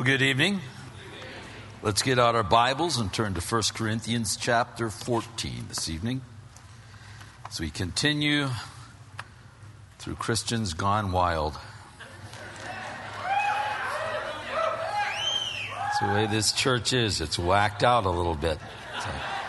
Well, good evening. Let's get out our Bibles and turn to 1 Corinthians chapter 14 this evening. As we continue through Christians Gone Wild. That's the way this church is. It's whacked out a little bit. So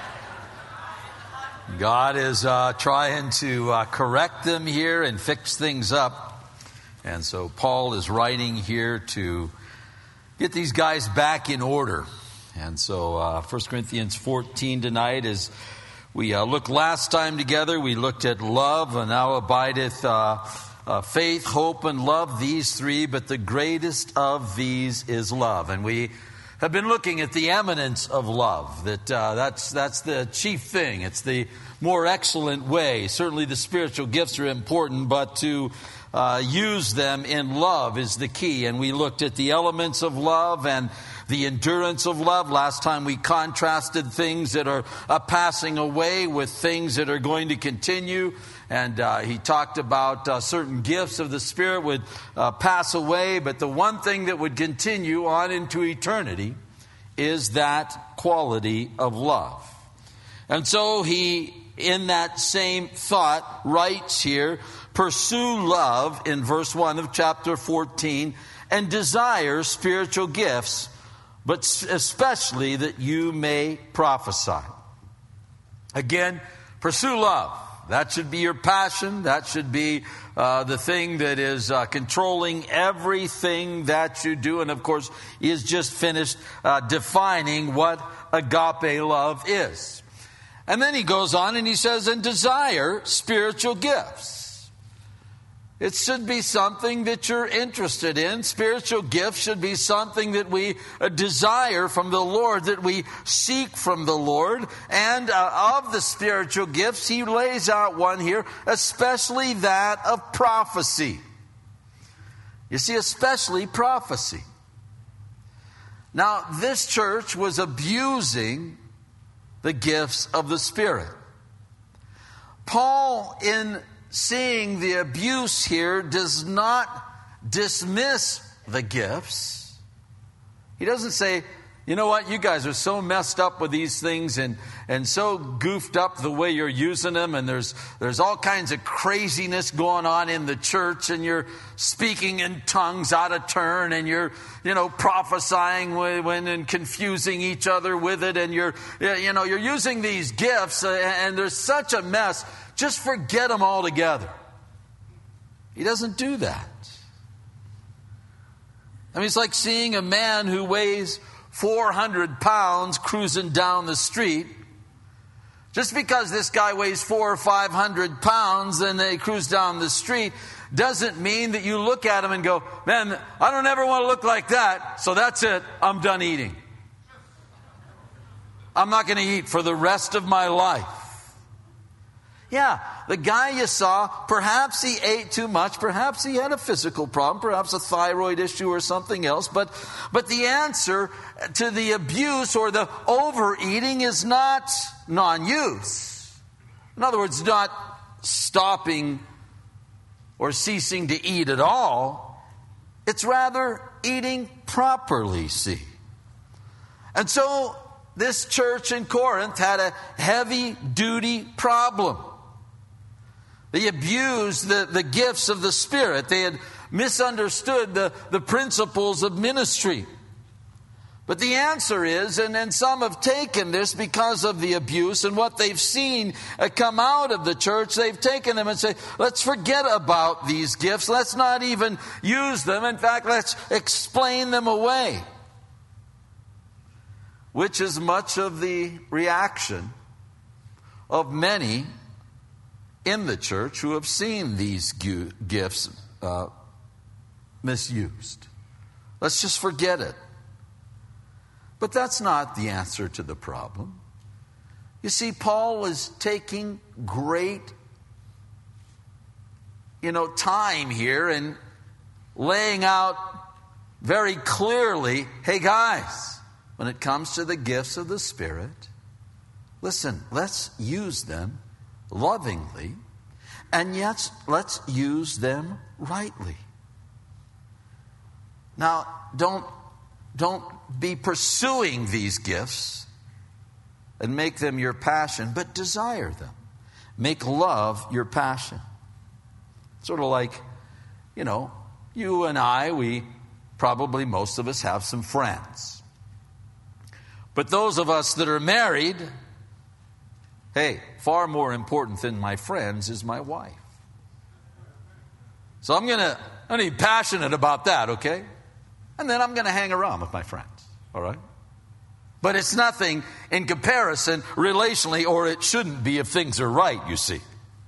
God is trying to correct them here and fix things up. And so Paul is writing here to get these guys back in order. And so 1 Corinthians 14 tonight, as we looked last time together, we looked at love, and now abideth faith, hope, and love, these three, but the greatest of these is love. And we have been looking at the eminence of love, that's the chief thing. It's the more excellent way. Certainly the spiritual gifts are important, but to use them in love is the key. And we looked at the elements of love and the endurance of love. Last time we contrasted things that are passing away with things that are going to continue. And he talked about certain gifts of the Spirit would pass away, but the one thing that would continue on into eternity is that quality of love. And so he, in that same thought, writes here, pursue love in verse 1 of chapter 14 and desire spiritual gifts, but especially that you may prophesy. Again, pursue love. That should be your passion. That should be the thing that is controlling everything that you do. And of course, he has just finished defining what agape love is. And then he goes on and he says, and desire spiritual gifts. It should be something that you're interested in. Spiritual gifts should be something that we desire from the Lord, that we seek from the Lord. And of the spiritual gifts, he lays out one here, especially that of prophecy. You see, especially prophecy. Now, this church was abusing the gifts of the Spirit. Paul, in seeing the abuse here, does not dismiss the gifts. He doesn't say, you know what, you guys are so messed up with these things and so goofed up the way you're using them, and there's all kinds of craziness going on in the church, and you're speaking in tongues out of turn, and you're prophesying when and confusing each other with it, and you're using these gifts and there's such a mess. Just forget them altogether. He doesn't do that. I mean, it's like seeing a man who weighs 400 pounds cruising down the street. Just because this guy weighs 400 or 500 pounds and they cruise down the street doesn't mean that you look at him and go, man, I don't ever want to look like that, so that's it, I'm done eating. I'm not going to eat for the rest of my life. Yeah, the guy you saw, perhaps he ate too much, perhaps he had a physical problem, perhaps a thyroid issue or something else, but the answer to the abuse or the overeating is not non-use. In other words, not stopping or ceasing to eat at all. It's rather eating properly, see. And so this church in Corinth had a heavy-duty problem. They abused the gifts of the Spirit. They had misunderstood the principles of ministry. But the answer is, and some have taken this because of the abuse and what they've seen come out of the church, they've taken them and say, let's forget about these gifts. Let's not even use them. In fact, let's explain them away. Which is much of the reaction of many in the church who have seen these gifts misused. Let's just forget it. But that's not the answer to the problem. You see, Paul is taking great, time here and laying out very clearly, hey guys, when it comes to the gifts of the Spirit, listen, let's use them lovingly, and yet let's use them rightly. Now, don't Don't be pursuing these gifts and make them your passion, but desire them. Make love your passion. Sort of like, you and I, most of us have some friends. But those of us that are married, hey, far more important than my friends is my wife. So I'm going to be passionate about that, okay? And then I'm going to hang around with my friends, all right? But it's nothing in comparison relationally, or it shouldn't be if things are right, you see.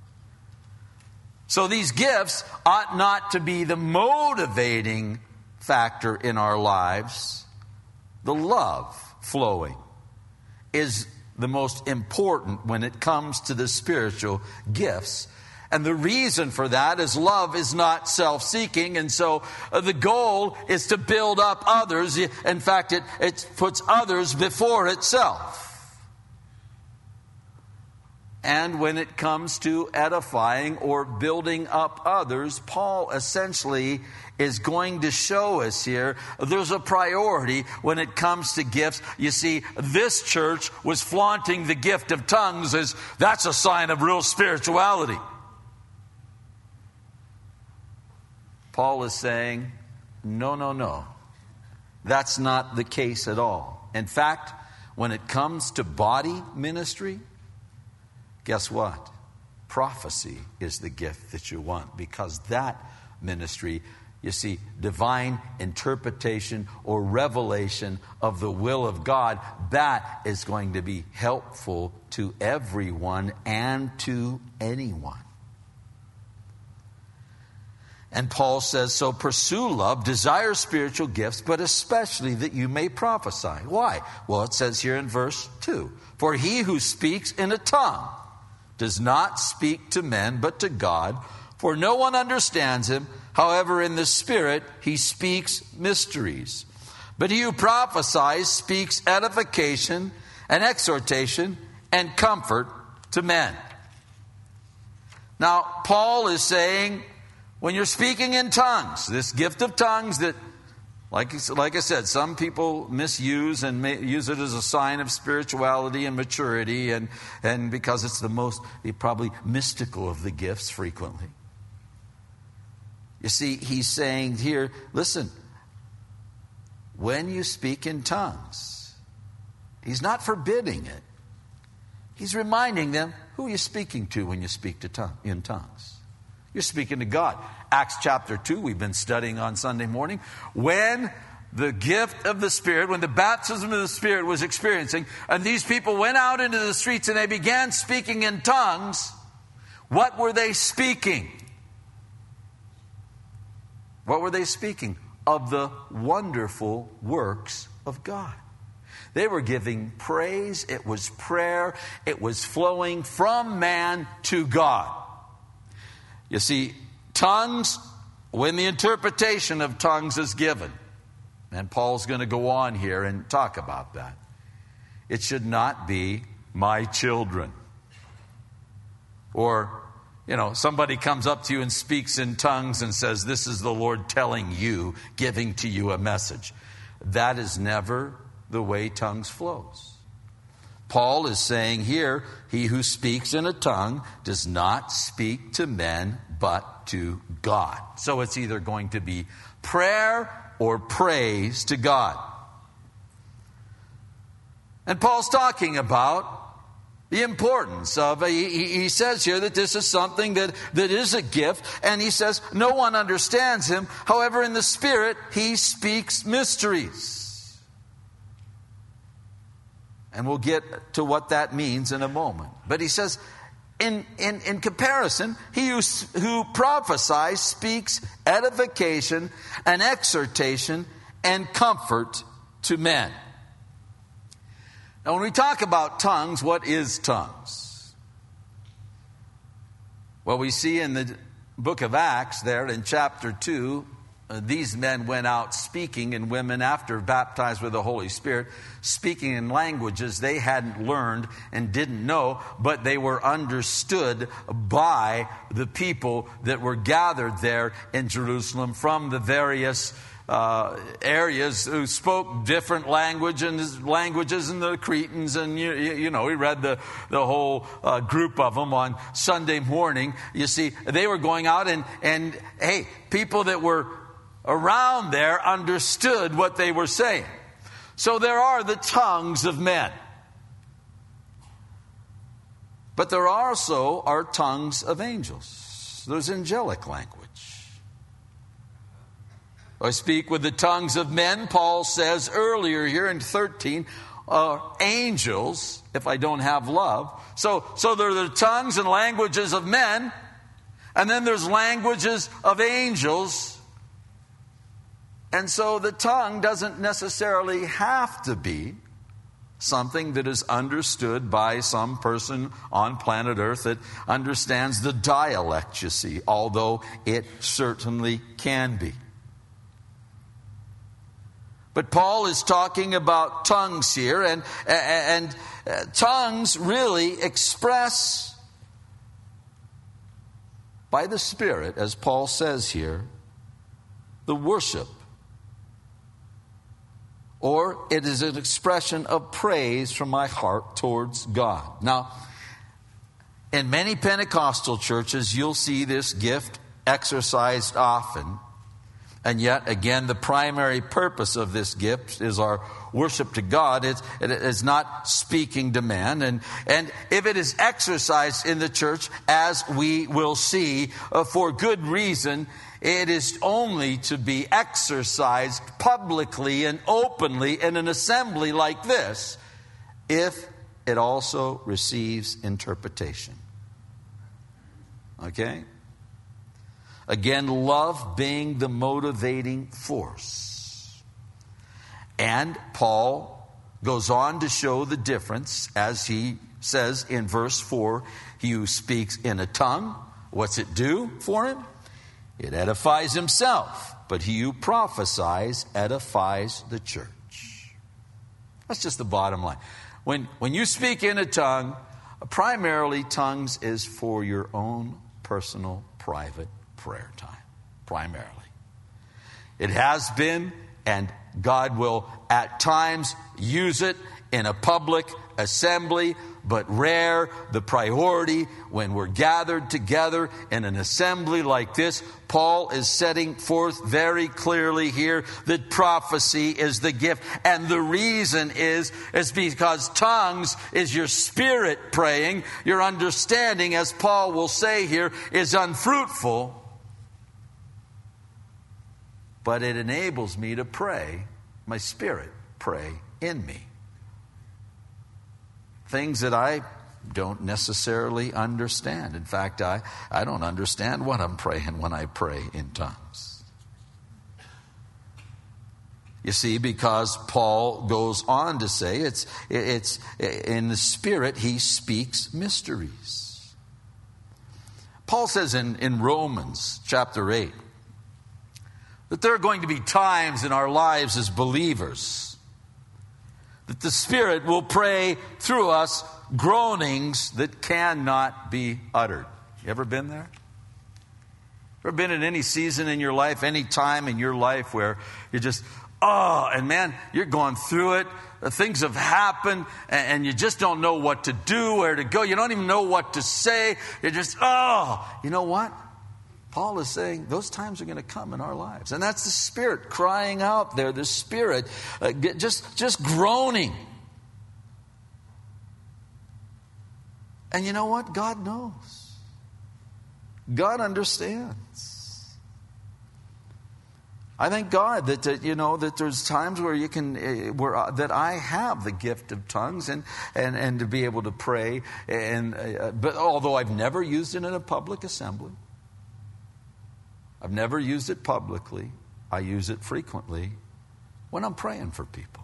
So these gifts ought not to be the motivating factor in our lives. The love flowing is the most important when it comes to the spiritual gifts. And the reason for that is love is not self-seeking, and so the goal is to build up others. In fact, it puts others before itself. And when it comes to edifying or building up others, Paul essentially is going to show us here there's a priority when it comes to gifts. You see, this church was flaunting the gift of tongues as that's a sign of real spirituality. Paul is saying, no. That's not the case at all. In fact, when it comes to body ministry, guess what? Prophecy is the gift that you want, because that ministry, you see, divine interpretation or revelation of the will of God, that is going to be helpful to everyone and to anyone. And Paul says, so pursue love, desire spiritual gifts, but especially that you may prophesy. Why? Well, it says here in verse 2, for he who speaks in a tongue does not speak to men, but to God, for no one understands him. However, in the Spirit, he speaks mysteries. But he who prophesies speaks edification and exhortation and comfort to men. Now, Paul is saying, when you're speaking in tongues, this gift of tongues that, like I said, some people misuse and use it as a sign of spirituality and maturity, and because it's the most probably mystical of the gifts frequently. You see, he's saying here, listen, when you speak in tongues, he's not forbidding it. He's reminding them who you're speaking to when you speak in tongues. You're speaking to God. Acts chapter 2, we've been studying on Sunday morning. When the gift of the Spirit, when the baptism of the Spirit was experiencing, and these people went out into the streets and they began speaking in tongues, what were they speaking? What were they speaking? Of the wonderful works of God. They were giving praise. It was prayer. It was flowing from man to God. You see, tongues, when the interpretation of tongues is given, and Paul's going to go on here and talk about that, it should not be my children. Or, somebody comes up to you and speaks in tongues and says, this is the Lord telling you, giving to you a message. That is never the way tongues flows. Paul is saying here, he who speaks in a tongue does not speak to men, but to God. So it's either going to be prayer or praise to God. And Paul's talking about the importance of, he says here that this is something that is a gift, and he says no one understands him. However, in the Spirit, he speaks mysteries. And we'll get to what that means in a moment. But he says, in comparison, he who prophesies speaks edification and exhortation and comfort to men. Now, when we talk about tongues, what is tongues? Well, we see in the book of Acts there in chapter 2, these men went out speaking, and women, after baptized with the Holy Spirit, speaking in languages they hadn't learned and didn't know, but they were understood by the people that were gathered there in Jerusalem from the various areas who spoke different languages, and the Cretans, and you know, we read the whole group of them on Sunday morning. You see, they were going out and hey, people that were around there understood what they were saying. So there are the tongues of men. But there also are tongues of angels. There's angelic language. I speak with the tongues of men, Paul says earlier here in 13, angels, if I don't have love. So there are the tongues and languages of men, and then there's languages of angels. And so the tongue doesn't necessarily have to be something that is understood by some person on planet Earth that understands the dialect, you see, although it certainly can be. But Paul is talking about tongues here, and tongues really express by the Spirit, as Paul says here, the worship. Or it is an expression of praise from my heart towards God. Now, in many Pentecostal churches, you'll see this gift exercised often. And yet, again, the primary purpose of this gift is our worship to God. It is not speaking to man. And if it is exercised in the church, as we will see, for good reason, it is only to be exercised publicly and openly in an assembly like this if it also receives interpretation. Okay? Again, love being the motivating force. And Paul goes on to show the difference, as he says in verse 4, he who speaks in a tongue, what's it do for him? It edifies himself, but he who prophesies edifies the church. That's just the bottom line. When you speak in a tongue, primarily tongues is for your own personal, private prayer time. Primarily. It has been, and God will at times use it in a public assembly, but rare. The priority when we're gathered together in an assembly like this, Paul is setting forth very clearly here that prophecy is the gift. And the reason is because tongues is your spirit praying. Your understanding, as Paul will say here, is unfruitful. But it enables me to pray, my spirit pray in me. Things that I don't necessarily understand. In fact, I don't understand what I'm praying when I pray in tongues. You see, because Paul goes on to say it's in the Spirit he speaks mysteries. Paul says in Romans chapter 8 that there are going to be times in our lives as believers that the Spirit will pray through us groanings that cannot be uttered. You ever been there? Ever been in any season in your life, any time in your life where you're just, and man, you're going through it. Things have happened and you just don't know what to do, where to go. You don't even know what to say. You're just, you know what? Paul is saying those times are going to come in our lives. And that's the Spirit crying out there, the Spirit just groaning. And you know what? God knows. God understands. I thank God that there's times where you can, that I have the gift of tongues and to be able to pray. But although I've never used it in a public assembly, I've never used it publicly. I use it frequently when I'm praying for people.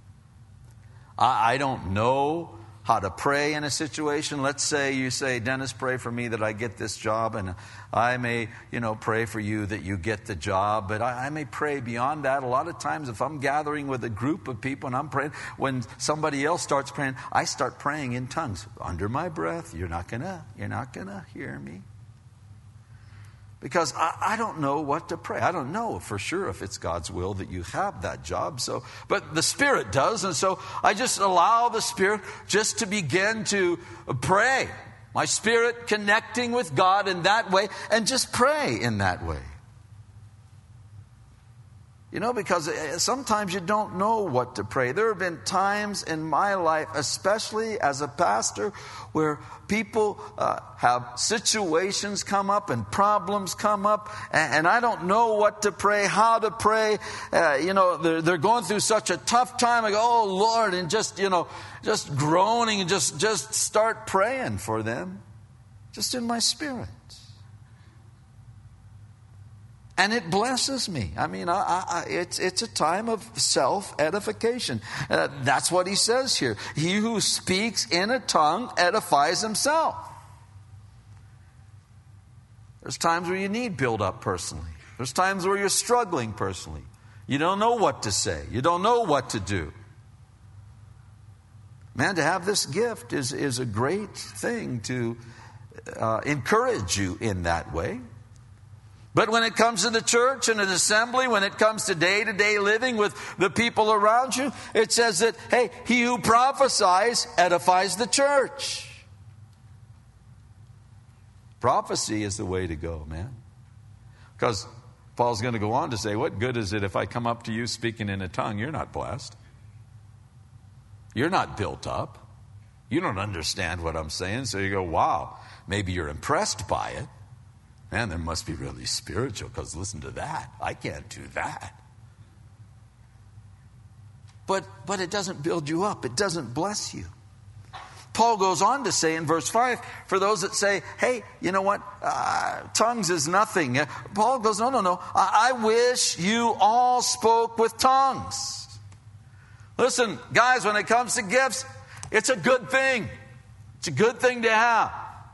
I don't know how to pray in a situation. Let's say you say, Dennis, pray for me that I get this job. And I may, pray for you that you get the job. But I may pray beyond that. A lot of times if I'm gathering with a group of people and I'm praying, when somebody else starts praying, I start praying in tongues. Under my breath, you're not gonna hear me. Because I don't know what to pray. I don't know for sure if it's God's will that you have that job. But the Spirit does. And so I just allow the Spirit just to begin to pray. My spirit connecting with God in that way, and just pray in that way. Because sometimes you don't know what to pray. There have been times in my life, especially as a pastor, where people have situations come up and problems come up, and I don't know what to pray, how to pray. They're going through such a tough time. I go, oh Lord, and just groaning and just start praying for them, just in my spirit. And it blesses me. I mean, it's a time of self-edification. That's what he says here. He who speaks in a tongue edifies himself. There's times where you need build up personally. There's times where you're struggling personally. You don't know what to say. You don't know what to do. Man, to have this gift is a great thing to encourage you in that way. But when it comes to the church and an assembly, when it comes to day-to-day living with the people around you, it says that, hey, he who prophesies edifies the church. Prophecy is the way to go, man. Because Paul's going to go on to say, what good is it if I come up to you speaking in a tongue? You're not blessed. You're not built up. You don't understand what I'm saying. So you go, wow, maybe you're impressed by it. Man, there must be really spiritual, because listen to that. I can't do that. But it doesn't build you up. It doesn't bless you. Paul goes on to say in verse 5, for those that say, hey, you know what? Tongues is nothing. Paul goes, no. I wish you all spoke with tongues. Listen, guys, when it comes to gifts, it's a good thing. It's a good thing to have.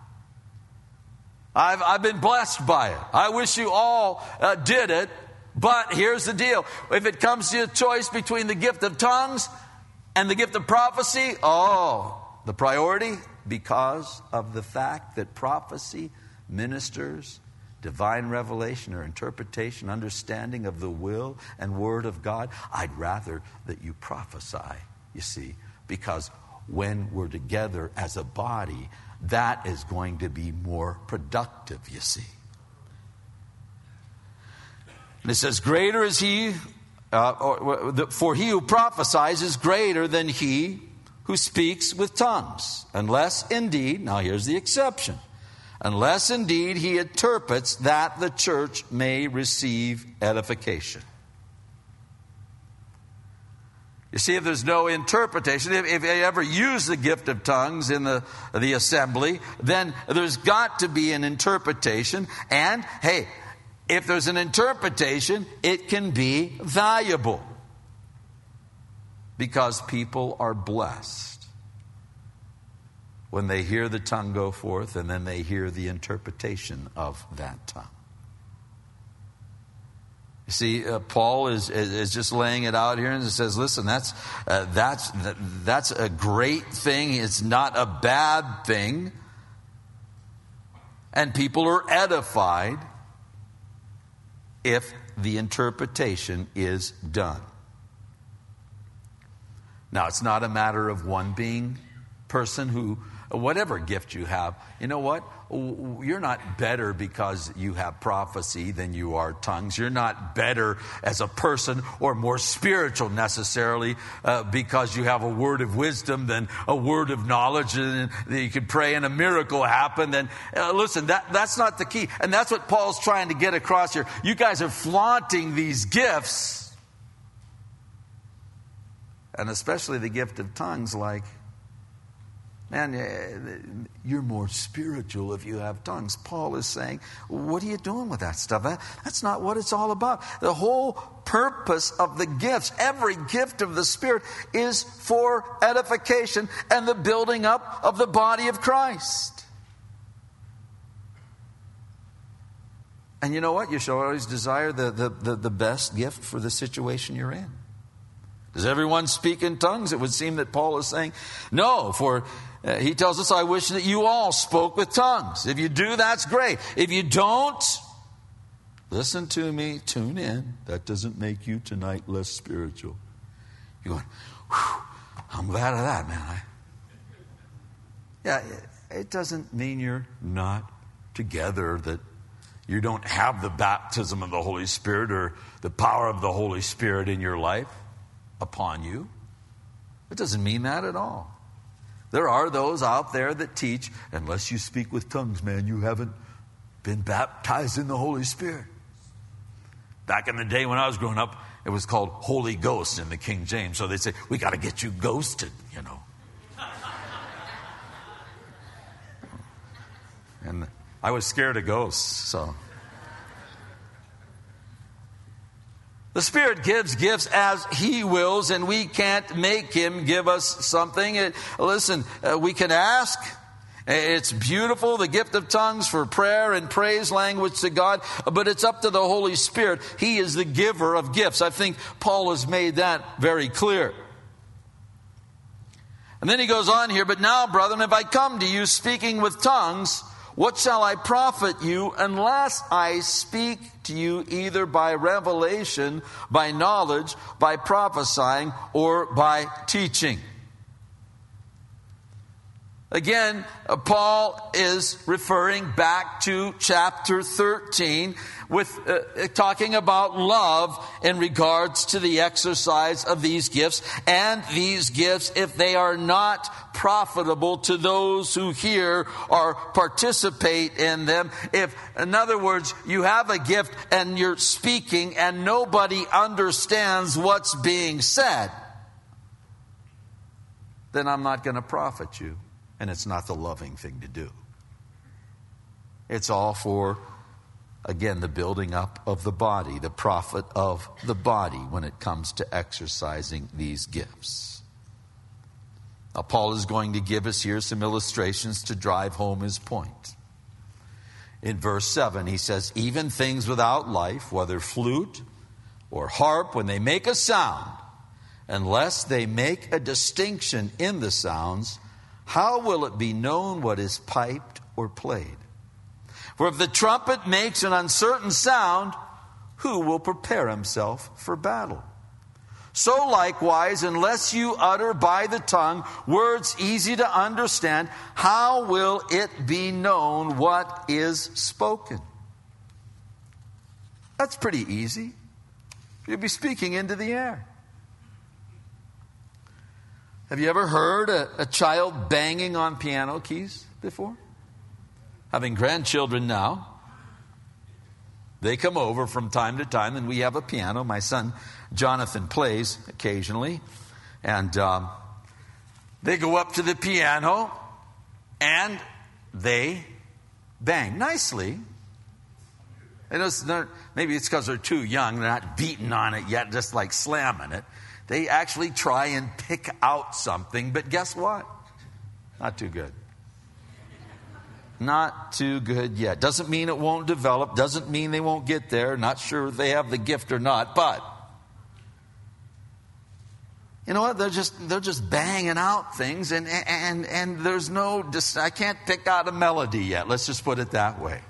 I've been blessed by it. I wish you all did it. But here's the deal. If it comes to a choice between the gift of tongues and the gift of prophecy, the priority, because of the fact that prophecy ministers divine revelation or interpretation, understanding of the will and word of God, I'd rather that you prophesy, you see, because when we're together as a body, that is going to be more productive, you see. And it says, greater is he, for he who prophesies is greater than he who speaks with tongues. Unless indeed, now here's the exception, unless indeed he interprets, that the church may receive edification. You see, if there's no interpretation, if they ever use the gift of tongues in the assembly, then there's got to be an interpretation. And, hey, if there's an interpretation, it can be valuable. Because people are blessed when they hear the tongue go forth and then they hear the interpretation of that tongue. See, Paul is just laying it out here and it says, listen, that's a great thing. It's not a bad thing. And people are edified if the interpretation is done. Now, it's not a matter of one being person who, whatever gift you have, you know what? You're not better because you have prophecy than you are tongues. You're not better as a person or more spiritual necessarily because you have a word of wisdom than a word of knowledge, and you could pray and a miracle happen. Then listen, that's not the key. And that's what Paul's trying to get across here. You guys are flaunting these gifts, and especially the gift of tongues, like, man, you're more spiritual if you have tongues. Paul is saying, what are you doing with that stuff? That's not what it's all about. The whole purpose of the gifts, every gift of the Spirit, is for edification and the building up of the body of Christ. And you know what? You should always desire the best gift for the situation you're in. Does everyone speak in tongues? It would seem that Paul is saying, no, for he tells us, I wish that you all spoke with tongues. If you do, that's great. If you don't, Listen to me, tune in. That doesn't make you tonight less spiritual. You're going, whew, I'm glad of that, man. It doesn't mean you're not together, that you don't have the baptism of the Holy Spirit or the power of the Holy Spirit in your life upon you. It doesn't mean that at all. There are those out there that teach, unless you speak with tongues, man, you haven't been baptized in the Holy Spirit. Back in the day when I was growing up, it was called Holy Ghost in the King James. So they say, we got to get you ghosted, you know. And I was scared of ghosts, so. The Spirit gives gifts as He wills, and we can't make Him give us something. We can ask. It's beautiful, the gift of tongues for prayer and praise language to God, but it's up to the Holy Spirit. He is the giver of gifts. I think Paul has made that very clear. And then he goes on here, but now, brethren, if I come to you speaking with tongues, what shall I profit you unless I speak to you either by revelation, by knowledge, by prophesying, or by teaching? Again, Paul is referring back to chapter 13 with talking about love in regards to the exercise of these gifts. And these gifts, if they are not profitable to those who hear or participate in them, if, in other words, you have a gift and you're speaking and nobody understands what's being said, then I'm not going to profit you. And it's not the loving thing to do. It's all for, again, the building up of the body, the profit of the body when it comes to exercising these gifts. Now, Paul is going to give us here some illustrations to drive home his point. In verse 7, he says, even things without life, whether flute or harp, when they make a sound, unless they make a distinction in the sounds, how will it be known what is piped or played? For if the trumpet makes an uncertain sound, who will prepare himself for battle? So likewise, unless you utter by the tongue words easy to understand, how will it be known what is spoken? That's pretty easy. You'll be speaking into the air. Have you ever heard a child banging on piano keys before? Having grandchildren now, they come over from time to time and we have a piano. My son Jonathan plays occasionally. And they go up to the piano and they bang nicely. Maybe it's because they're too young. They're not beating on it yet, just like slamming it. They actually try and pick out something, but guess what? Not too good. Not too good yet. Doesn't mean it won't develop. Doesn't mean they won't get there. Not sure if they have the gift or not, but you know what? They're just banging out things, and there's no. I can't pick out a melody yet. Let's just put it that way.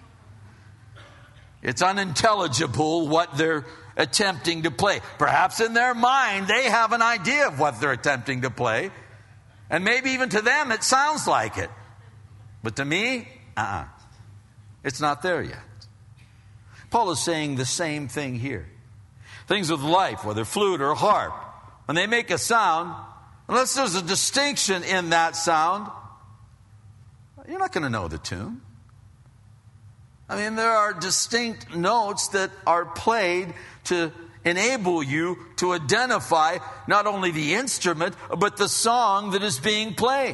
It's unintelligible what they're attempting to play. Perhaps in their mind they have an idea of what they're attempting to play. And maybe even to them it sounds like it. But to me, it's not there yet. Paul is saying the same thing here. Things with life, whether flute or harp, when they make a sound, unless there's a distinction in that sound, you're not going to know the tune. I mean, there are distinct notes that are played to enable you to identify not only the instrument, but the song that is being played.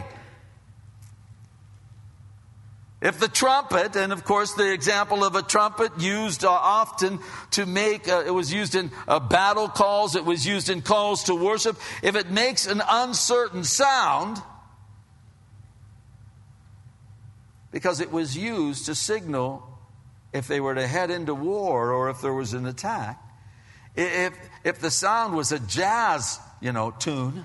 If the trumpet, and of course the example of a trumpet used often to make, it was used in battle calls, it was used in calls to worship. If it makes an uncertain sound, because it was used to signal if they were to head into war or if there was an attack. If the sound was a jazz, tune,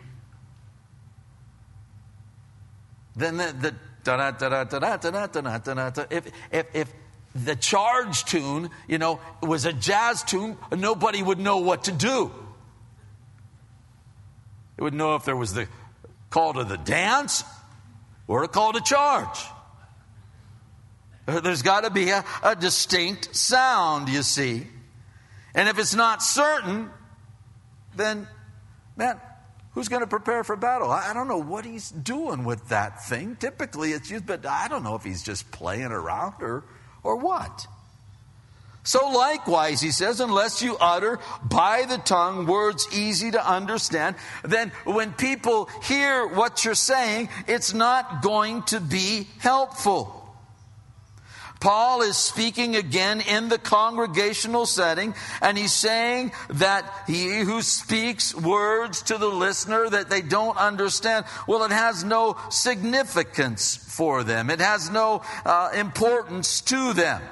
then the if the charge tune, was a jazz tune, nobody would know what to do. They wouldn't know if there was the call to the dance or a call to charge. There's got to be a distinct sound, you see. And if it's not certain, then, man, who's going to prepare for battle? I don't know what he's doing with that thing. Typically it's used, but I don't know if he's just playing around or what. So likewise, he says, unless you utter by the tongue words easy to understand, then when people hear what you're saying, it's not going to be helpful. Paul is speaking again in the congregational setting, and he's saying that he who speaks words to the listener that they don't understand, well, it has no significance for them. It has no importance to them.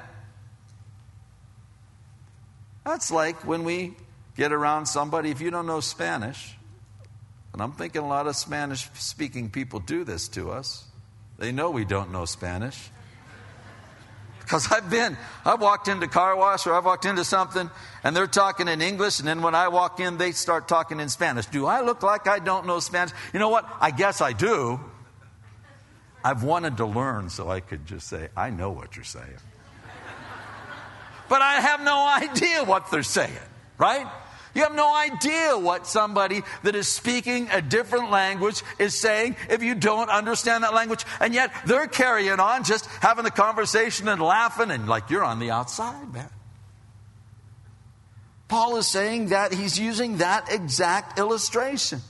That's like when we get around somebody, if you don't know Spanish, and I'm thinking a lot of Spanish-speaking people do this to us. They know we don't know Spanish. Because I've walked into car wash or I've walked into something and they're talking in English, and then when I walk in, they start talking in Spanish. Do I look like I don't know Spanish? You know what? I guess I do. I've wanted to learn so I could just say, I know what you're saying. But I have no idea what they're saying, right? You have no idea what somebody that is speaking a different language is saying if you don't understand that language. And yet they're carrying on, just having a conversation and laughing, and like you're on the outside, man. Paul is saying that he's using that exact illustration.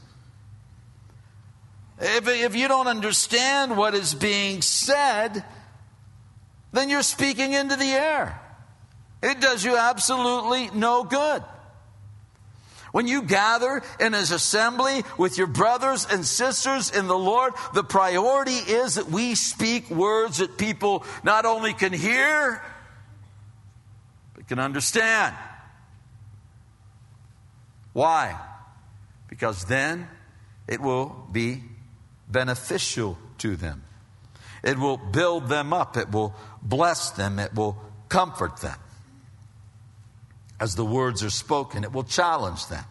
If you don't understand what is being said, then you're speaking into the air. It does you absolutely no good. When you gather in an assembly with your brothers and sisters in the Lord, the priority is that we speak words that people not only can hear, but can understand. Why? Because then it will be beneficial to them. It will build them up. It will bless them. It will comfort them. As the words are spoken, it will challenge them.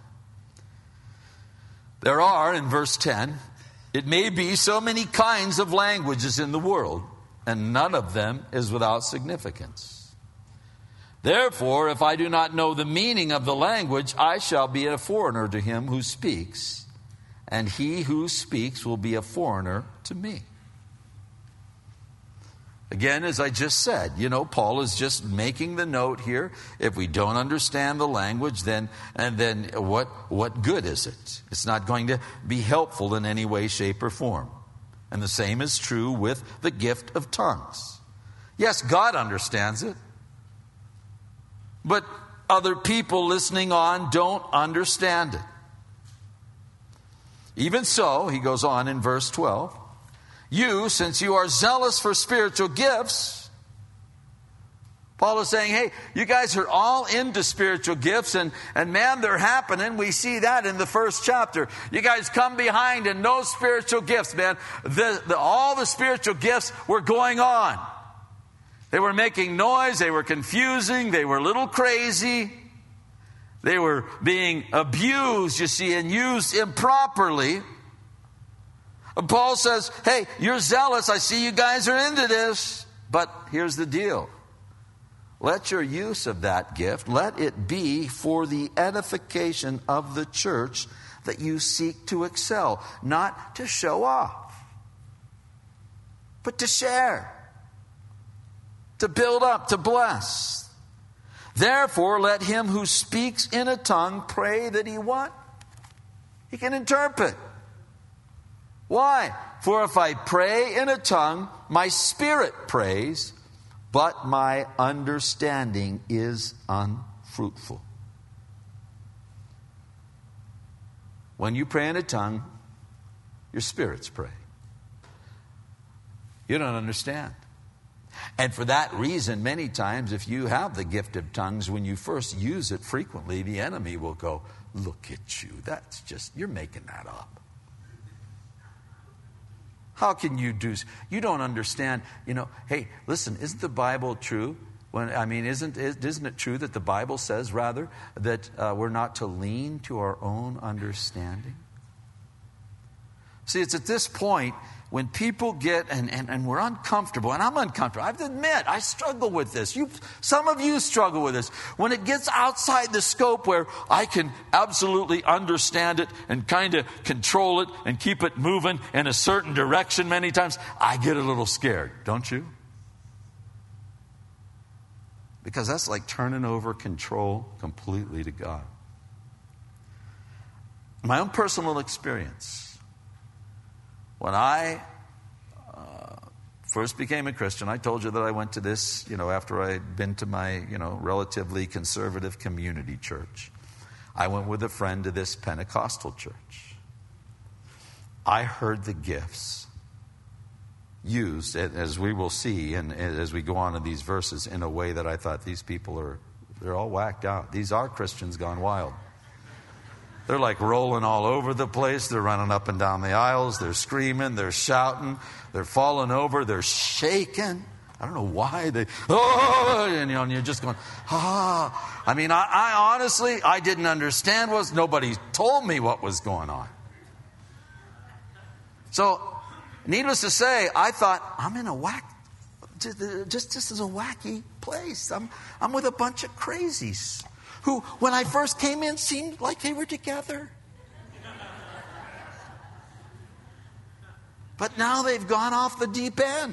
There are, in verse 10, it may be so many kinds of languages in the world, and none of them is without significance. Therefore, if I do not know the meaning of the language, I shall be a foreigner to him who speaks, and he who speaks will be a foreigner to me. Again, as I just said, Paul is just making the note here. If we don't understand the language, then what good is it? It's not going to be helpful in any way, shape, or form. And the same is true with the gift of tongues. Yes, God understands it. But other people listening on don't understand it. Even so, he goes on in verse 12, you, since you are zealous for spiritual gifts, Paul is saying, hey, you guys are all into spiritual gifts, and man, they're happening. We see that in the first chapter. You guys come behind and no spiritual gifts, man. All the spiritual gifts were going on. They were making noise. They were confusing. They were a little crazy. They were being abused, you see, and used improperly. Paul says, hey, you're zealous. I see you guys are into this. But here's the deal. Let your use of that gift, let it be for the edification of the church that you seek to excel. Not to show off, but to share, to build up, to bless. Therefore, let him who speaks in a tongue pray that he what? He can interpret. Why? For if I pray in a tongue, my spirit prays, but my understanding is unfruitful. When you pray in a tongue, your spirits pray. You don't understand. And for that reason, many times, if you have the gift of tongues, when you first use it frequently, the enemy will go, look at you. That's just, you're making that up. How can you do? You don't understand. Hey, listen, isn't the Bible true Isn't it true that the Bible says, rather, that we're not to lean to our own understanding? See, it's at this point when people get, and we're uncomfortable, and I'm uncomfortable. I have to admit, I struggle with this. Some of you struggle with this. When it gets outside the scope where I can absolutely understand it and kind of control it and keep it moving in a certain direction many times, I get a little scared, don't you? Because that's like turning over control completely to God. My own personal experience. When I first became a Christian, I told you that I went to this, after I'd been to my, relatively conservative community church. I went with a friend to this Pentecostal church. I heard the gifts used, as we will see, and as we go on in these verses, in a way that I thought these people they're all whacked out. These are Christians gone wild. They're like rolling all over the place. They're running up and down the aisles. They're screaming. They're shouting. They're falling over. They're shaking. I don't know why. And you're just going, ah. I honestly, I didn't understand nobody told me what was going on. So, needless to say, I thought, I'm in this is a wacky place. I'm with a bunch of crazies who, when I first came in, seemed like they were together. But now they've gone off the deep end.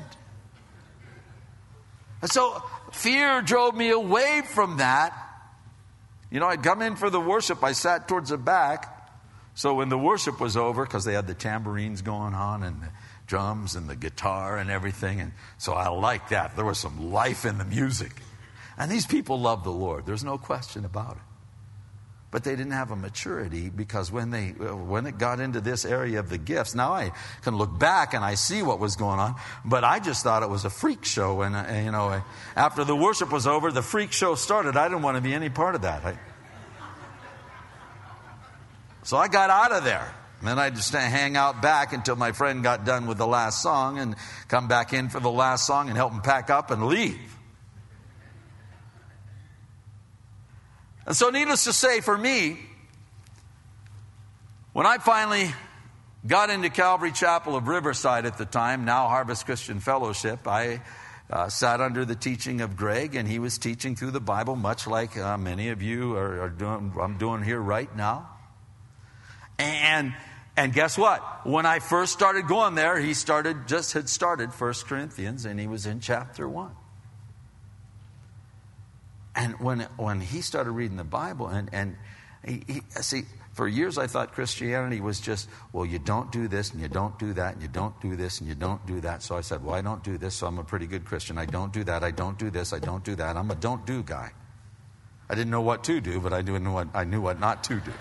And so fear drove me away from that. I'd come in for the worship. I sat towards the back. So when the worship was over, because they had the tambourines going on and the drums and the guitar and everything. And so I liked that. There was some life in the music. And these people love the Lord. There's no question about it. But they didn't have a maturity, because when it got into this area of the gifts, now I can look back and I see what was going on. But I just thought it was a freak show. And, after the worship was over, the freak show started. I didn't want to be any part of that. So I got out of there. And then I just hang out back until my friend got done with the last song, and come back in for the last song and help him pack up and leave. And so needless to say, for me, when I finally got into Calvary Chapel of Riverside at the time, now Harvest Christian Fellowship, I sat under the teaching of Greg, and he was teaching through the Bible, much like many of you are doing. I'm doing here right now. And guess what? When I first started going there, he had started 1 Corinthians, and he was in chapter 1. And when he started reading the Bible, and he see, for years I thought Christianity was just, well, you don't do this, and you don't do that, and you don't do this, and you don't do that. So I said, well, I don't do this, so I'm a pretty good Christian. I don't do that, I don't do this, I don't do that. I'm a don't do guy. I didn't know what to do, but I knew what not to do.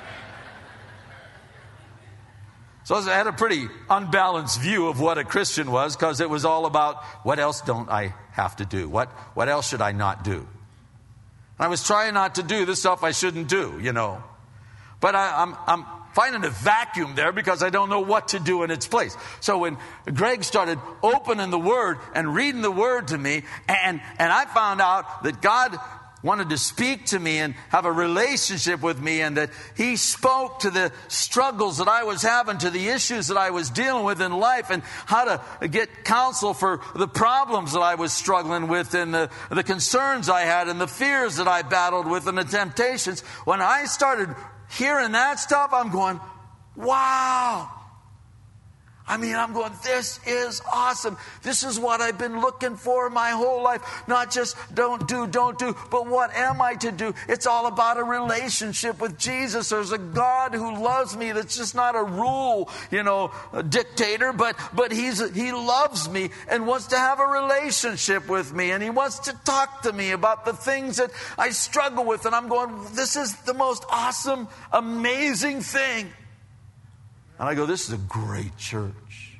So I had a pretty unbalanced view of what a Christian was, because it was all about, what else don't I have to do? What else should I not do? And I was trying not to do the stuff I shouldn't do, But I'm finding a vacuum there, because I don't know what to do in its place. So when Greg started opening the Word and reading the Word to me, and I found out that God wanted to speak to me and have a relationship with me, and that he spoke to the struggles that I was having, to the issues that I was dealing with in life, and how to get counsel for the problems that I was struggling with, and the concerns I had, and the fears that I battled with, and the temptations. When I started hearing that stuff, I'm going, wow. I'm going, this is awesome. This is what I've been looking for my whole life. Not just don't do, but what am I to do? It's all about a relationship with Jesus. There's a God who loves me. That's just not a rule, a dictator, but he loves me and wants to have a relationship with me. And he wants to talk to me about the things that I struggle with. And I'm going, this is the most awesome, amazing thing. And I go, this is a great church.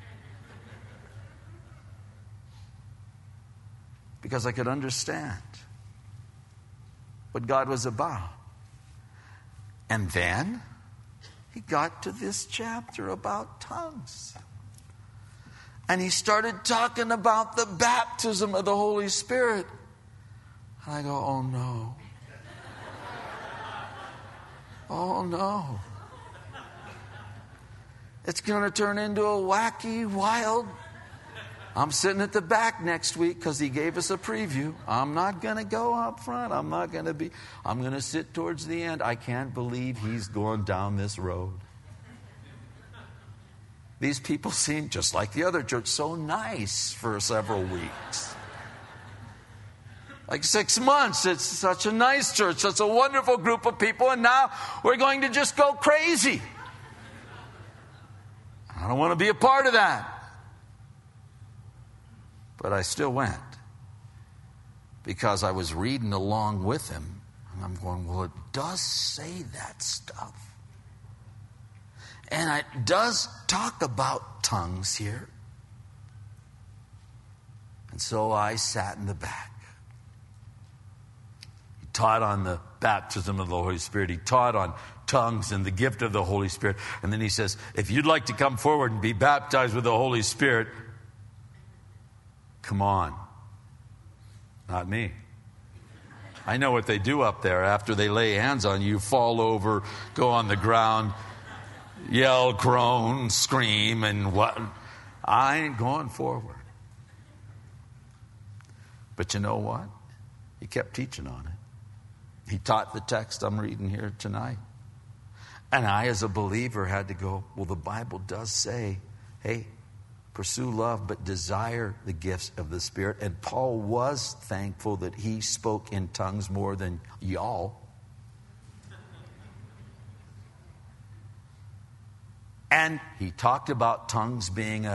Because I could understand what God was about. And then he got to this chapter about tongues. And he started talking about the baptism of the Holy Spirit. And I go, oh no. Oh no. It's going to turn into a wacky, wild. I'm sitting at the back next week because he gave us a preview. I'm not going to go up front. I'm going to sit towards the end. I can't believe he's going down this road. These people seem just like the other church, so nice for several weeks. Like 6 months, it's such a nice church, such a wonderful group of people, and now we're going to just go crazy. I don't want to be a part of that. But I still went because I was reading along with him. And I'm going, well, it does say that stuff. And it does talk about tongues here. And so I sat in the back. He taught on the baptism of the Holy Spirit. He taught on tongues and the gift of the Holy Spirit. And then he says, if you'd like to come forward and be baptized with the Holy Spirit, come on. Not me. I know what they do up there. After they lay hands on you, fall over, go on the ground, yell, groan, scream, and what. I ain't going forward. But you know what? He kept teaching on it. He taught the text I'm reading here tonight. And I, as a believer, had to go, well, the Bible does say, hey, pursue love, but desire the gifts of the Spirit. And Paul was thankful that he spoke in tongues more than y'all. And he talked about tongues being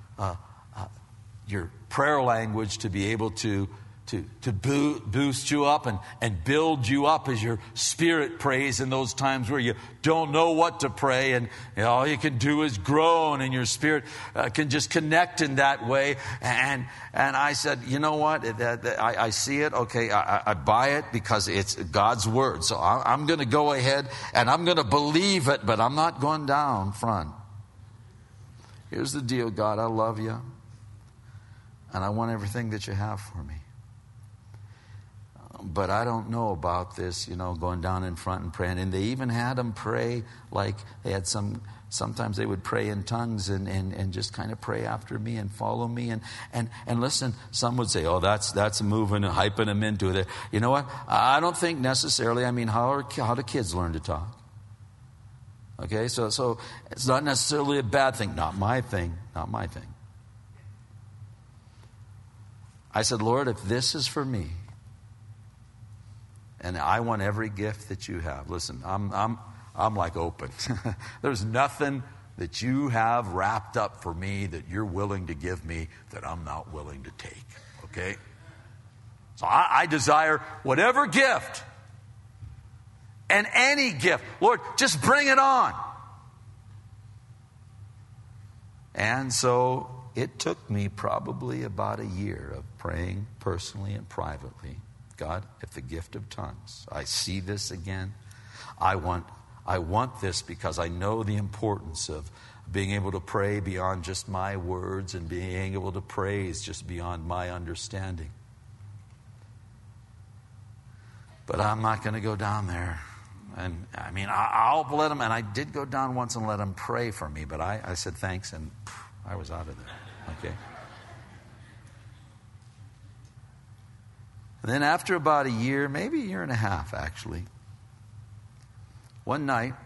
your prayer language to be able to boost you up and build you up as your spirit prays in those times where you don't know what to pray, and all you can do is groan, and your spirit can just connect in that way. And I said, you know what? I see it. Okay, I buy it because it's God's word. So I'm going to go ahead and I'm going to believe it, but I'm not going down front. Here's the deal, God. I love you, and I want everything that you have for me. But I don't know about this, going down in front and praying. And they even had them pray like they had sometimes they would pray in tongues and just kind of pray after me and follow me. And listen, some would say, oh, that's moving and hyping them into it. You know what? I don't think necessarily, how do kids learn to talk? Okay, so it's not necessarily a bad thing. Not my thing. I said, Lord, if this is for me, and I want every gift that you have. Listen, I'm like open. There's nothing that you have wrapped up for me that you're willing to give me that I'm not willing to take. Okay? So I desire whatever gift and any gift. Lord, just bring it on. And so it took me probably about a year of praying personally and privately. God, if the gift of tongues, I see this again. I want this because I know the importance of being able to pray beyond just my words and being able to praise just beyond my understanding. But I'm not going to go down there. And I'll let them, and I did go down once and let them pray for me, but I said thanks, and I was out of there. Okay? And then after about a year, maybe a year and a half actually, one night,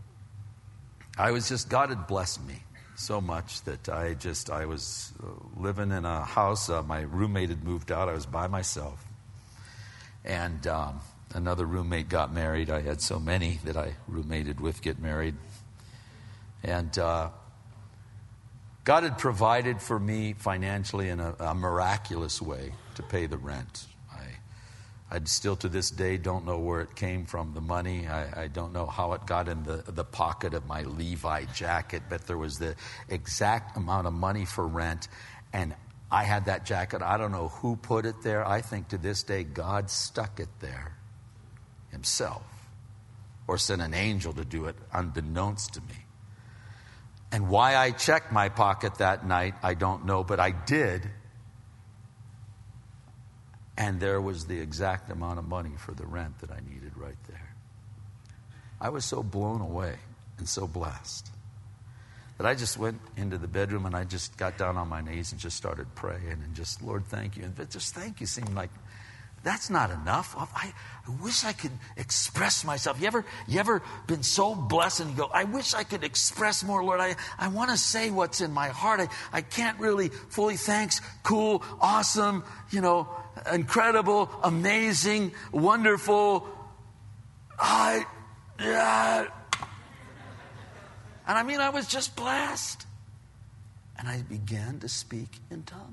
God had blessed me so much that I was living in a house. My roommate had moved out. I was by myself. And another roommate got married. I had so many that I roommated with get married. And God had provided for me financially in a miraculous way to pay the rent. I still to this day don't know where it came from, the money. I don't know how it got in the pocket of my Levi jacket, but there was the exact amount of money for rent. And I had that jacket. I don't know who put it there. I think to this day God stuck it there himself or sent an angel to do it unbeknownst to me. And why I checked my pocket that night, I don't know, but I did. And there was the exact amount of money for the rent that I needed right there. I was so blown away and so blessed that I just went into the bedroom and I just got down on my knees and just started praying and just, Lord, thank you. And just thank you seemed like that's not enough. I wish I could express myself. You ever been so blessed and you go, I wish I could express more, Lord. I want to say what's in my heart. I can't really fully. Thanks, cool, awesome, incredible, amazing, wonderful. And I was just blessed. And I began to speak in tongues.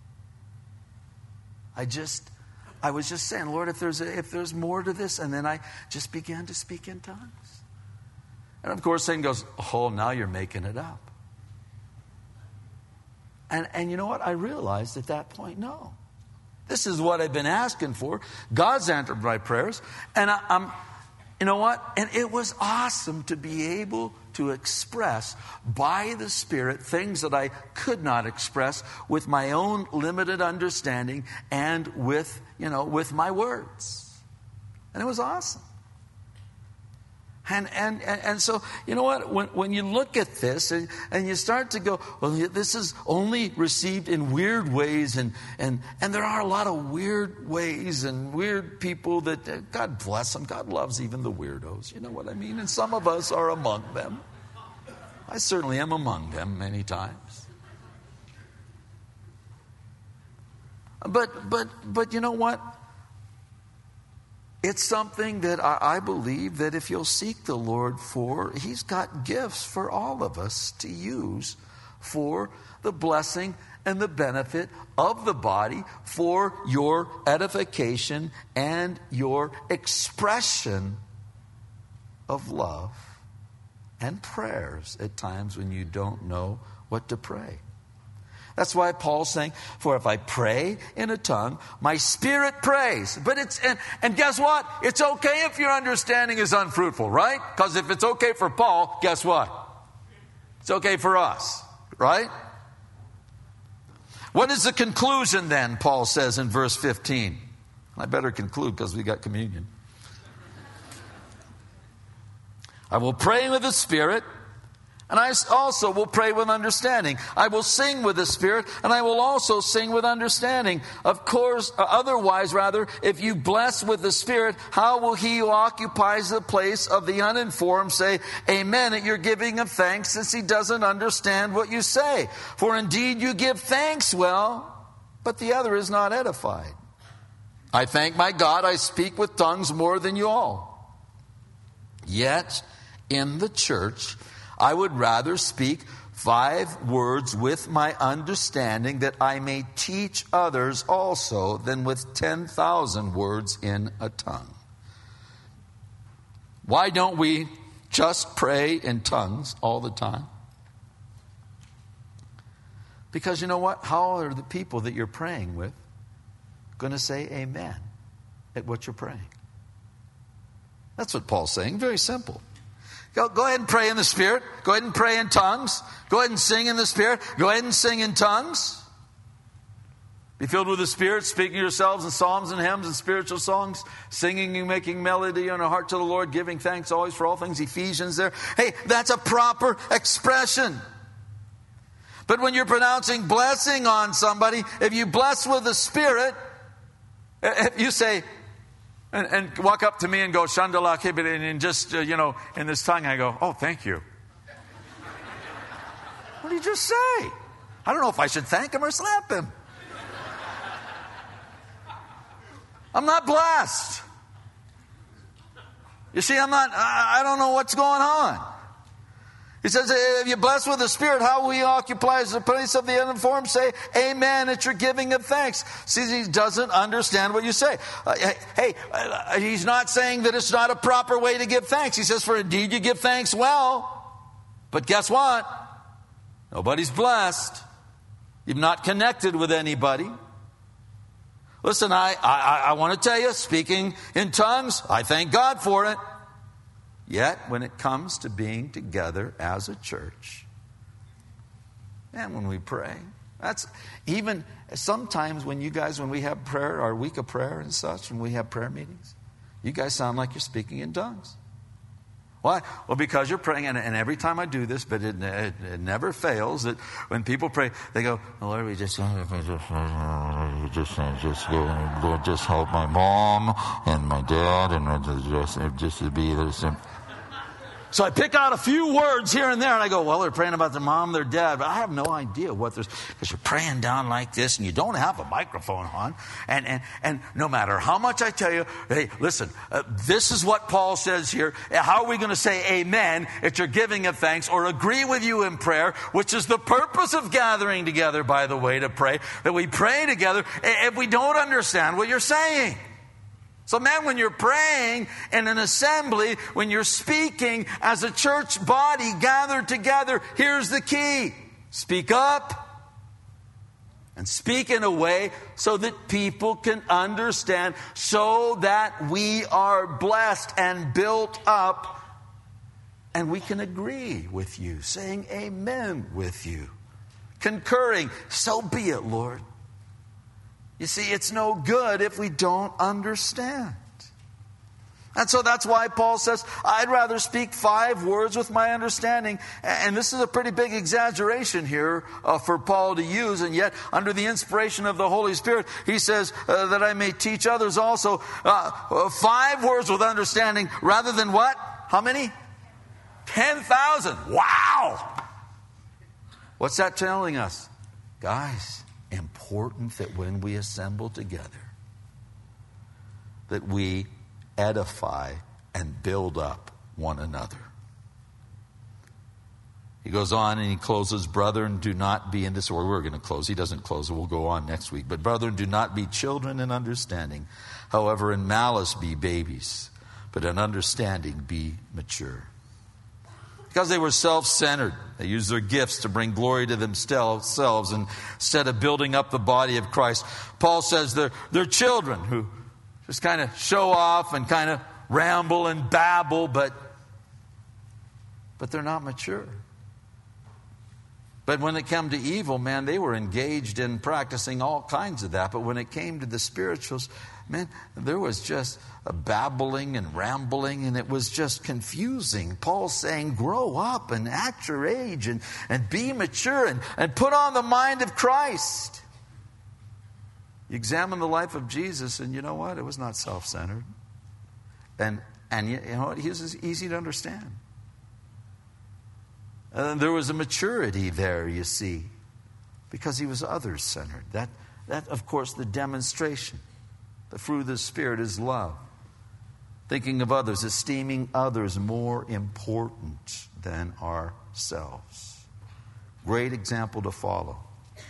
I was just saying, Lord, if there's more to this, and then I just began to speak in tongues. And of course, Satan goes, oh, now you're making it up. And you know what? I realized at that point, no. This is what I've been asking for. God's answered my prayers. And I'm you know what? And it was awesome to be able to express by the Spirit things that I could not express with my own limited understanding and with my words. And it was awesome. And so, you know what? When you look at this and you start to go, well, this is only received in weird ways. And there are a lot of weird ways and weird people that, God bless them. God loves even the weirdos. You know what I mean? And some of us are among them. I certainly am among them many times. But you know what? It's something that I believe that if you'll seek the Lord for, He's got gifts for all of us to use for the blessing and the benefit of the body, for your edification and your expression of love and prayers at times when you don't know what to pray. That's why Paul's saying, for if I pray in a tongue, my spirit prays. But and guess what? It's okay if your understanding is unfruitful, right? Because if it's okay for Paul, guess what? It's okay for us, right? What is the conclusion then, Paul says in verse 15? I better conclude because we got communion. I will pray with the Spirit, and I also will pray with understanding. I will sing with the Spirit, and I will also sing with understanding. Of course, otherwise, if you bless with the Spirit, how will he who occupies the place of the uninformed say, Amen, at your giving of thanks, since he doesn't understand what you say? For indeed you give thanks well, but the other is not edified. I thank my God, I speak with tongues more than you all. Yet, in the church, I would rather speak 5 words with my understanding that I may teach others also than with 10,000 words in a tongue. Why don't we just pray in tongues all the time? Because you know what? How are the people that you're praying with going to say amen at what you're praying? That's what Paul's saying. Very simple. Go ahead and pray in the Spirit. Go ahead and pray in tongues. Go ahead and sing in the Spirit. Go ahead and sing in tongues. Be filled with the Spirit, speaking to yourselves in psalms and hymns and spiritual songs, singing and making melody in our heart to the Lord, giving thanks always for all things. Ephesians there. Hey, that's a proper expression. But when you're pronouncing blessing on somebody, if you bless with the Spirit, if you say, and walk up to me and go, Shandala Kibit, and just, in this tongue, I go, oh, thank you. What did you just say? I don't know if I should thank him or slap him. I'm not blessed. You see, I don't know what's going on. He says, if you're blessed with the Spirit, how will he occupy the place of the uninformed? Say, amen, at your giving of thanks. See, he doesn't understand what you say. He's not saying that it's not a proper way to give thanks. He says, for indeed you give thanks well. But guess what? Nobody's blessed. You've not connected with anybody. Listen, I want to tell you, speaking in tongues, I thank God for it. Yet, when it comes to being together as a church, and when we pray, That's even sometimes when we have prayer, our week of prayer and such, when we have prayer meetings, you guys sound like you're speaking in tongues. Why? Well, because you're praying, and every time I do this, but it never fails, that when people pray, they go, Lord, we just Lord, just help my mom and my dad, and just to be there. So I pick out a few words here and there, and I go, well, they're praying about their mom, their dad, but I have no idea what there's, because you're praying down like this, and you don't have a microphone on, and no matter how much I tell you, hey, listen, this is what Paul says here. How are we going to say amen if you're giving of thanks or agree with you in prayer, which is the purpose of gathering together, by the way, to pray, that we pray together if we don't understand what you're saying. So, man, when you're praying in an assembly, when you're speaking as a church body gathered together, here's the key. Speak up and speak in a way so that people can understand, so that we are blessed and built up and we can agree with you, saying amen with you, concurring, so be it, Lord. You see, it's no good if we don't understand. And so that's why Paul says, I'd rather speak 5 words with my understanding. And this is a pretty big exaggeration here for Paul to use. And yet, under the inspiration of the Holy Spirit, he says that I may teach others also 5 words with understanding rather than what? How many? 10,000. Wow! What's that telling us? Guys, important that when we assemble together, that we edify and build up one another. He goes on and he closes, brethren, do not be in disorder. We're going to close. He doesn't close it. We'll go on next week. But brethren, do not be children in understanding. However, in malice be babies, but in understanding be mature. Because they were self-centered. They used their gifts to bring glory to themselves instead of building up the body of Christ. Paul says they're children who just kind of show off and kind of ramble and babble, but they're not mature. But when it came to evil, man, they were engaged in practicing all kinds of that. But when it came to the spirituals, man, there was just a babbling and rambling, and it was just confusing. Paul's saying, grow up and act your age and be mature and put on the mind of Christ. You examine the life of Jesus, and you know what? It was not self-centered. And you know what? He was easy to understand. And there was a maturity there, you see, because he was others-centered. That, of course, the demonstration. The fruit of the Spirit is love. Thinking of others, esteeming others more important than ourselves. Great example to follow.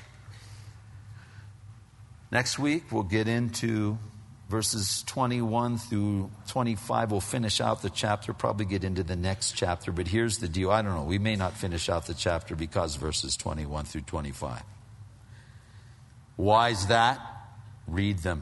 Next week, we'll get into verses 21 through 25. We'll finish out the chapter, probably get into the next chapter. But here's the deal. I don't know. We may not finish out the chapter because verses 21 through 25. Why is that? Read them.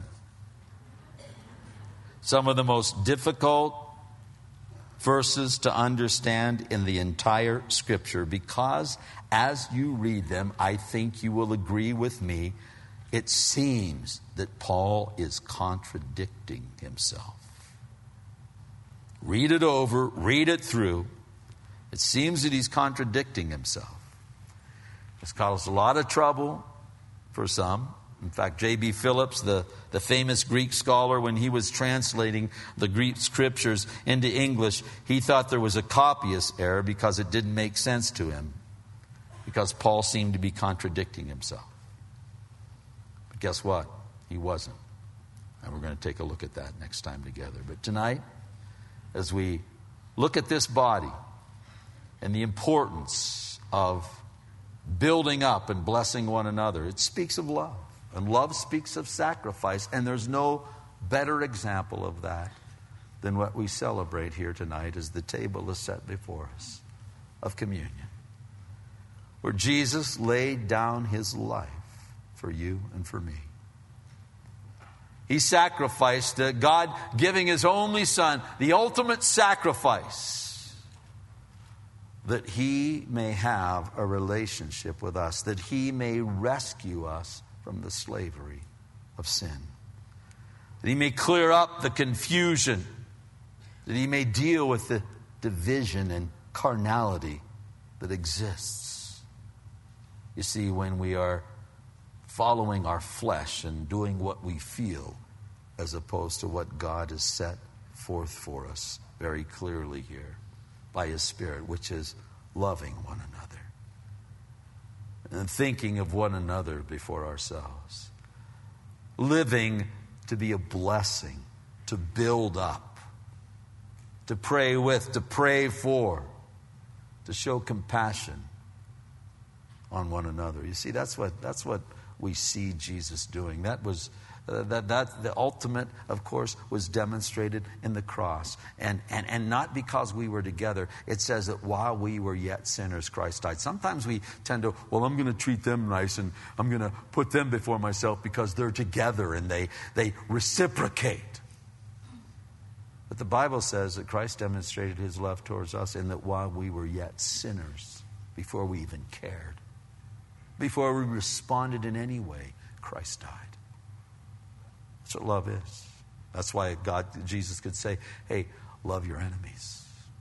Some of the most difficult verses to understand in the entire Scripture, because as you read them, I think you will agree with me, it seems that Paul is contradicting himself. Read it over, read it through. It seems that he's contradicting himself. It's caused a lot of trouble for some. In fact, J.B. Phillips, the famous Greek scholar, when he was translating the Greek scriptures into English, he thought there was a copyist error because it didn't make sense to him, because Paul seemed to be contradicting himself. But guess what? He wasn't. And we're going to take a look at that next time together. But tonight, as we look at this body and the importance of building up and blessing one another, it speaks of love. And love speaks of sacrifice. And there's no better example of that than what we celebrate here tonight as the table is set before us of communion, where Jesus laid down his life for you and for me. He sacrificed, God giving his only Son, the ultimate sacrifice. that he may have a relationship with us, that he may rescue us from the slavery of sin, that he may clear up the confusion, that he may deal with the division and carnality that exists. You see, when we are following our flesh and doing what we feel as opposed to what God has set forth for us very clearly here by his Spirit, which is loving one another and thinking of one another before ourselves, living to be a blessing, to build up, to pray with, to pray for, to show compassion on one another. You see, that's what we see Jesus doing. That was that the ultimate, of course, was demonstrated in the cross, and not because we were together. It says that while we were yet sinners, Christ died. Sometimes we tend to, well, I'm going to treat them nice and I'm going to put them before myself because they're together and they reciprocate. But the Bible says that Christ demonstrated his love towards us in that while we were yet sinners, before we even cared, before we responded in any way, Christ died. That's what love is. That's why Jesus could say, hey, love your enemies.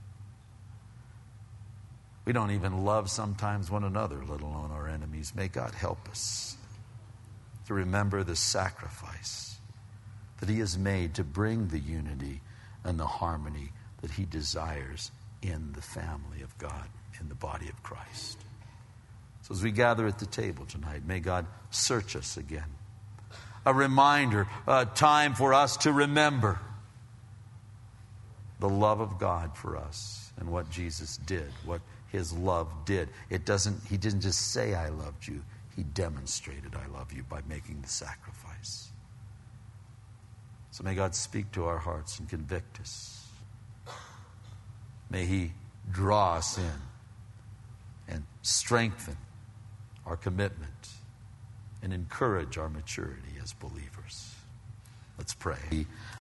We don't even love sometimes one another, let alone our enemies. May God help us to remember the sacrifice that he has made to bring the unity and the harmony that he desires in the family of God, in the body of Christ. So as we gather at the table tonight, may God search us again. A reminder, a time for us to remember the love of God for us and what Jesus did, what his love did. He didn't just say, I loved you. He demonstrated, I love you, by making the sacrifice. So may God speak to our hearts and convict us. May he draw us in and strengthen our commitment and encourage our maturity as believers. Let's pray.